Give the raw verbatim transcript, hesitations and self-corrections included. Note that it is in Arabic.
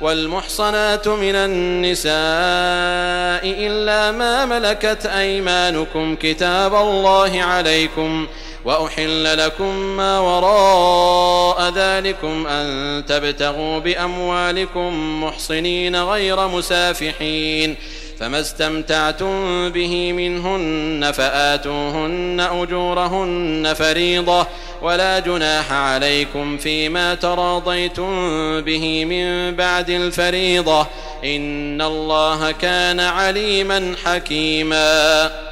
والمحصنات من النساء إلا ما ملكت أيمانكم كتاب الله عليكم، وأحل لكم ما وراء ذلكم أن تبتغوا بأموالكم محصنين غير مسافحين، فما استمتعتم به منهن فآتوهن أجورهن فريضة، ولا جناح عليكم فيما تراضيتم به من بعد الفريضة، إن الله كان عليما حكيما.